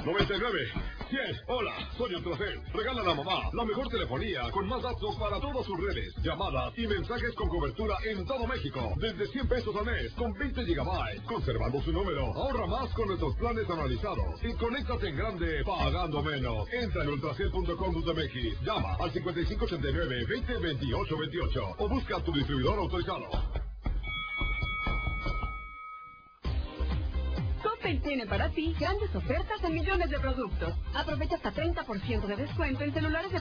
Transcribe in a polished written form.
99. 100. Hola, soy Ultracel. Regala a la mamá la mejor telefonía con más datos para todas sus redes, llamadas y mensajes con cobertura en todo México. Desde 100 pesos al mes con 20 gigabytes. Conservando su número. Ahorra más con nuestros planes analizados. Y conéctate en grande pagando menos. Entra en ultracel.com.mx. Llama al 5589-202828 o busca a tu distribuidor autorizado. Coppel tiene para ti grandes ofertas en millones de productos. Aprovecha hasta 30% de descuento en celulares de